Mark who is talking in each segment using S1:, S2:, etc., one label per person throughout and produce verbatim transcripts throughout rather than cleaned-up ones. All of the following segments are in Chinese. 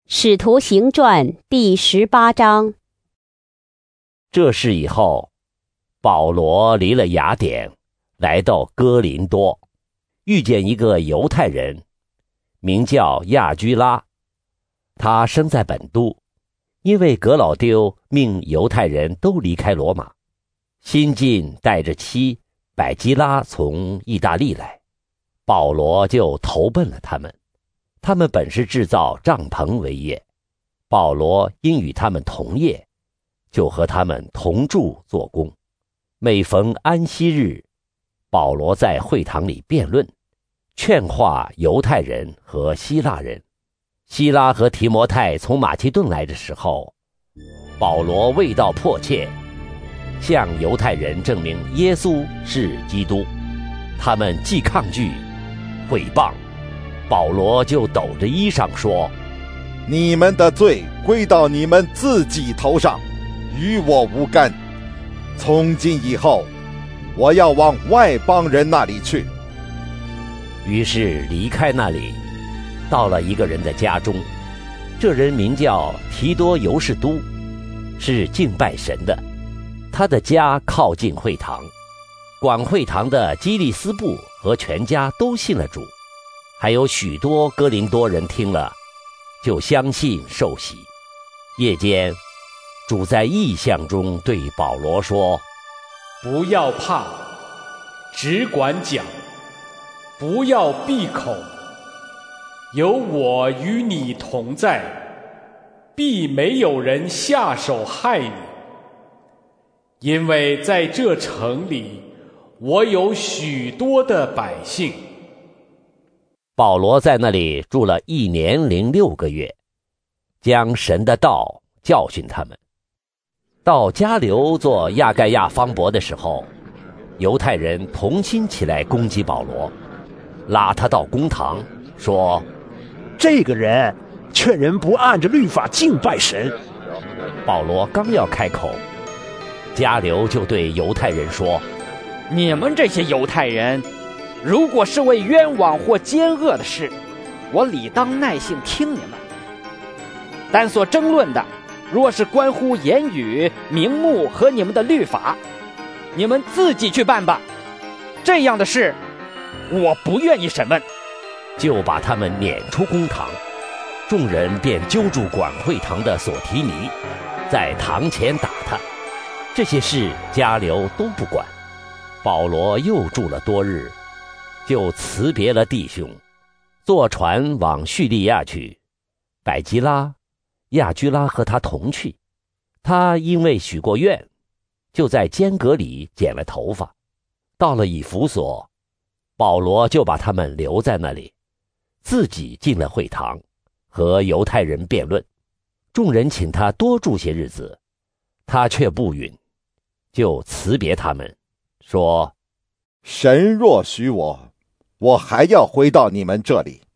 S1: 使徒行传第十八章。
S2: 这事以后，保罗离了雅典，来到哥林多，遇见一个犹太人，名叫亚居拉。他生在本都，因为革老丢命犹太人都离开罗马。新近带着妻百基拉从意大利来，保罗就投奔了他们。他们本是制造帐篷为业，保罗因与他们同业，就和他们同住做工。每逢安息日，保罗在会堂里辩论，劝化犹太人和希腊人。希拉和提摩太从马其顿来的时候，保罗为道迫切，向犹太人证明耶稣是基督。他们既抗拒毁谤，保罗就抖着衣裳说：
S3: 你们的罪归到你们自己头上，与我无干。从今以后，我要往外邦人那里去。
S2: 于是离开那里，到了一个人的家中，这人名叫提多犹士都，是敬拜神的。他的家靠近会堂，管会堂的基利斯布和全家都信了主，还有许多哥林多人听了，就相信受洗。夜间，主在异象中对保罗说：
S4: 不要怕，只管讲，不要闭口，有我与你同在，必没有人下手害你。因为在这城里，我有许多的百姓。
S2: 保罗在那里住了一年零六个月，将神的道教训他们。到加流做亚盖亚方伯的时候，犹太人同心起来攻击保罗，拉他到公堂，说：
S5: 这个人劝人不按着律法敬拜神。
S2: 保罗刚要开口，加流就对犹太人说：
S6: 你们这些犹太人，如果是为冤枉或奸恶的事，我理当耐性听你们；但所争论的，若是关乎言语、名目和你们的律法，你们自己去办吧。这样的事，我不愿意审问。
S2: 就把他们撵出公堂。众人便揪住管会堂的索提尼，在堂前打他。这些事加流都不管。保罗又住了多日，就辞别了弟兄，坐船往叙利亚去。百基拉、亚居拉和他同去。他因为许过愿，就在间隔里剪了头发。到了以弗所，保罗就把他们留在那里，自己进了会堂，和犹太人辩论。众人请他多住些日子，他却不允，就辞别他们，说：
S3: 神若许我，我还要回到你们这里。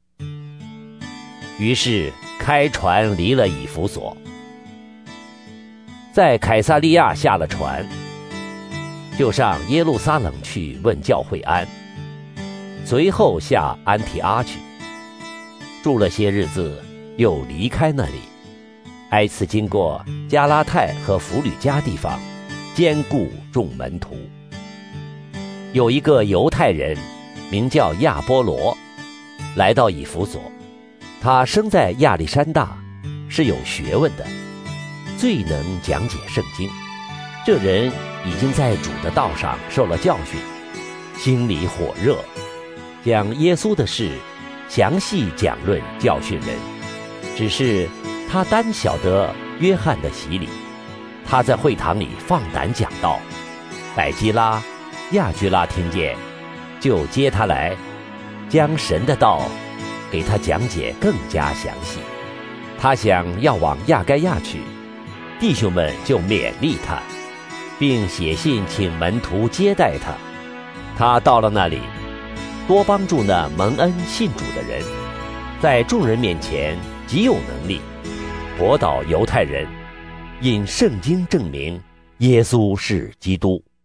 S2: 于是开船离了以弗所，在凯撒利亚下了船，就上耶路撒冷去问教会安，随后下安提阿去，住了些日子，又离开那里，挨次经过加拉太和弗吕加地方，兼顾众门徒。有一个犹太人名叫亚波罗，来到以弗所。他生在亚历山大，是有学问的，最能讲解圣经。这人已经在主的道上受了教训，心里火热，将耶稣的事详细讲论教训人。只是他单晓得约翰的洗礼。他在会堂里放胆讲道。百基拉、亚居拉听见，就接他来，将神的道给他讲解更加详细。他想要往亚该亚去，弟兄们就勉励他，并写信请门徒接待他。他到了那里，多帮助那蒙恩信主的人，在众人面前极有能力，驳倒犹太人，引圣经证明耶稣是基督。